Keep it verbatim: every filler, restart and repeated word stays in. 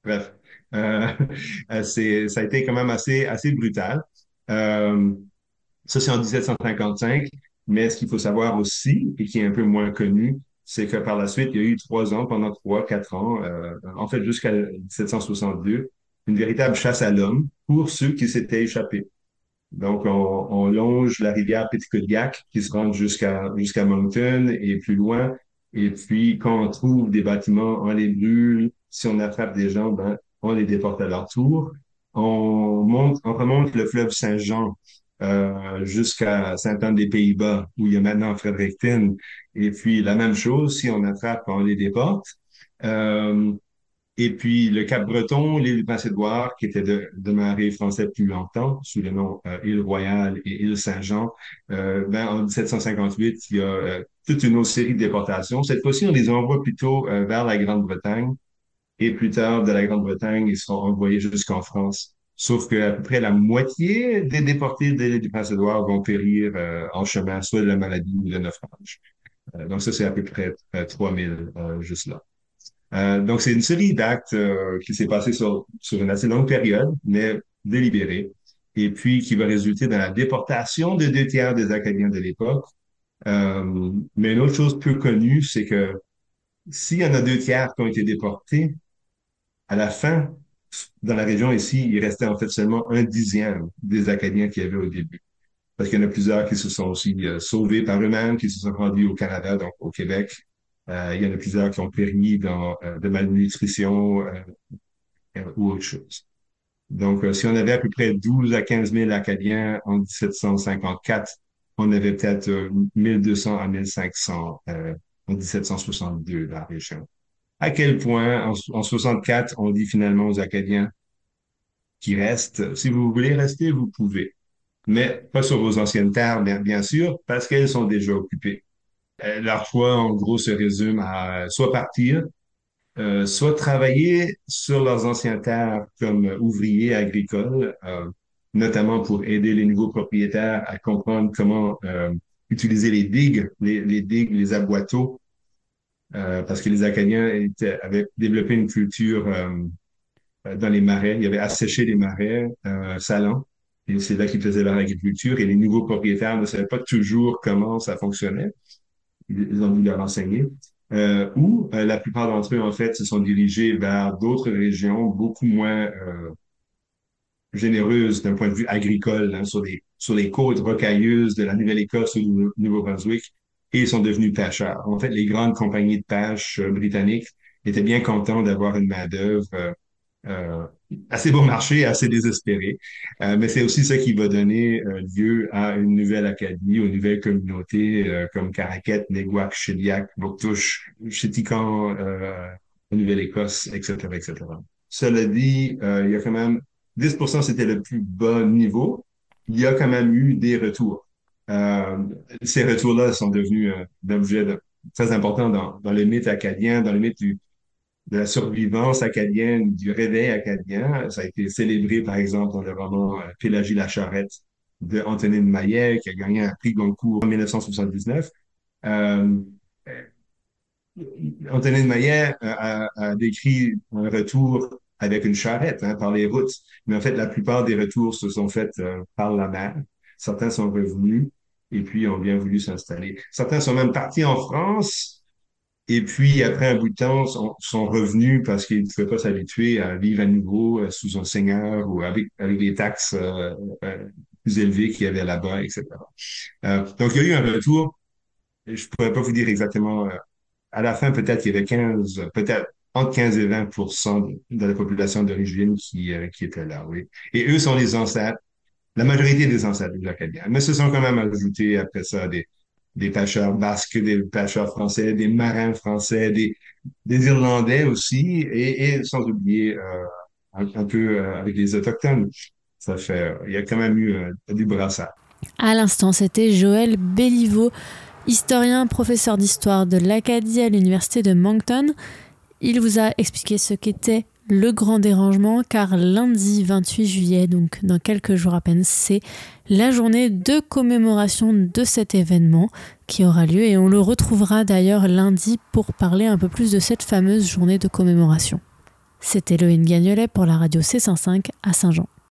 Bref, euh, c'est, ça a été quand même assez, assez brutal. Euh, Ça, c'est en dix-sept cent cinquante-cinq. Mais ce qu'il faut savoir aussi, et qui est un peu moins connu, c'est que par la suite, il y a eu trois ans, pendant trois, quatre ans, euh, en fait jusqu'à dix-sept cent soixante-deux, une véritable chasse à l'homme pour ceux qui s'étaient échappés. Donc, on, on longe la rivière Petitcodiac qui se rend jusqu'à jusqu'à Moncton et plus loin. Et puis, quand on trouve des bâtiments, on les brûle. Si on attrape des gens, ben, on les déporte à leur tour. On monte, on remonte le fleuve Saint-Jean euh, jusqu'à Sainte-Anne-des-Pays-Bas, où il y a maintenant Fredericton. Et puis, la même chose, si on attrape, on les déporte. Euh, et puis le Cap-Breton, l'île du Prince-Édouard, qui était de, demeuré français plus longtemps, sous le nom euh, île Royale et île Saint-Jean, euh, ben, en dix-sept cent cinquante-huit, il y a euh, toute une autre série de déportations. Cette fois-ci, on les envoie plutôt euh, vers la Grande-Bretagne. Et plus tard, de la Grande-Bretagne, ils seront envoyés jusqu'en France. Sauf qu'à peu près la moitié des déportés de l'île du Prince-Édouard vont périr euh, en chemin, soit de la maladie ou de naufrage. Euh, donc ça, c'est à peu près euh, trois mille euh, juste là. Euh, donc, c'est une série d'actes euh, qui s'est passée sur, sur une assez longue période, mais délibérée, et puis qui va résulter dans la déportation de deux tiers des Acadiens de l'époque. Euh, mais une autre chose peu connue, c'est que s'il y en a deux tiers qui ont été déportés, à la fin, dans la région ici, il restait en fait seulement un dixième des Acadiens qu'il y avait au début. Parce qu'il y en a plusieurs qui se sont aussi euh, sauvés par eux-mêmes, qui se sont rendus au Canada, donc au Québec. Euh, il y en a plusieurs qui ont péri dans, euh, de malnutrition euh, euh, ou autre chose. Donc, euh, si on avait à peu près douze à quinze mille Acadiens en dix-sept cent cinquante-quatre, on avait peut-être euh, mille deux cents à mille cinq cents euh, en dix-sept cent soixante-deux dans la région. À quel point, en, en soixante-quatre, on dit finalement aux Acadiens qui restent, si vous voulez rester, vous pouvez. Mais pas sur vos anciennes terres, bien, bien sûr, parce qu'elles sont déjà occupées. Euh, leur choix, en gros, se résume à soit partir, euh, soit travailler sur leurs anciennes terres comme ouvriers agricoles, euh, notamment pour aider les nouveaux propriétaires à comprendre comment euh, utiliser les digues, les, les digues, les aboiteaux, euh, parce que les Acadiens étaient- avaient développé une culture euh, dans les marais. Ils avaient asséché les marais euh, salants. Et c'est là qu'ils faisaient leur agriculture. Et les nouveaux propriétaires ne savaient pas toujours comment ça fonctionnait. Ils ont dû leur enseigner. Euh, ou euh, la plupart d'entre eux, en fait, se sont dirigés vers d'autres régions beaucoup moins euh, généreuses d'un point de vue agricole, hein, sur les, sur les côtes rocailleuses de la Nouvelle-Écosse ou du Nouveau-Brunswick, et ils sont devenus pêcheurs. En fait, les grandes compagnies de pêche euh, britanniques étaient bien contents d'avoir une main-d'œuvre euh, euh, assez bon marché, assez désespéré. Euh, mais c'est aussi ça qui va donner euh, lieu à une nouvelle acadie, aux nouvelles communautés euh, comme Caraquet, Neguac, Chediac, Bouctouche, Chéticamp, euh, Nouvelle-Écosse, et cetera, et cetera. Cela dit, euh, il y a quand même dix pour cent, c'était le plus bas niveau. Il y a quand même eu des retours. Euh, Ces retours-là sont devenus euh, d'objets de- très importants dans, dans le mythe acadien, dans le mythe du, de la survivance acadienne, du réveil acadien. Ça a été célébré, par exemple, dans le roman euh, Pélagie la Charrette de Antonine Maillet, qui a gagné un prix Goncourt en mille neuf cent soixante-dix-neuf. Euh, Antonine Maillet euh, a, a décrit un retour avec une charrette hein, par les routes. Mais en fait, la plupart des retours se sont faits euh, par la mer. Certains sont revenus et puis ont bien voulu s'installer. Certains sont même partis en France et puis, après un bout de temps, sont, sont revenus parce qu'ils ne pouvaient pas s'habituer à vivre à nouveau euh, sous un seigneur ou avec, avec les taxes euh, euh, plus élevées qu'il y avait là-bas, et cetera. Euh, donc, il y a eu un retour. Je ne pourrais pas vous dire exactement. Euh, à la fin, peut-être qu'il y avait quinze, peut-être entre quinze et vingt pour cent de, de la population d'origine qui, euh, qui était là, oui. Et eux sont les ancêtres, la majorité des ancêtres des Acadiens. Mais se sont quand même ajoutés après ça des, des pêcheurs basques, des pêcheurs français, des marins français, des, des Irlandais aussi, et, et sans oublier euh, un, un peu euh, avec les Autochtones. Ça fait, il y a quand même eu euh, du brassage. À l'instant, c'était Joël Béliveau, historien, professeur d'histoire de l'Acadie à l'université de Moncton. Il vous a expliqué ce qu'était le grand dérangement, car lundi vingt-huit juillet, donc dans quelques jours à peine, c'est la journée de commémoration de cet événement qui aura lieu, et on le retrouvera d'ailleurs lundi pour parler un peu plus de cette fameuse journée de commémoration. C'était Loïne Gagnolet pour la radio C cent cinq à Saint-Jean.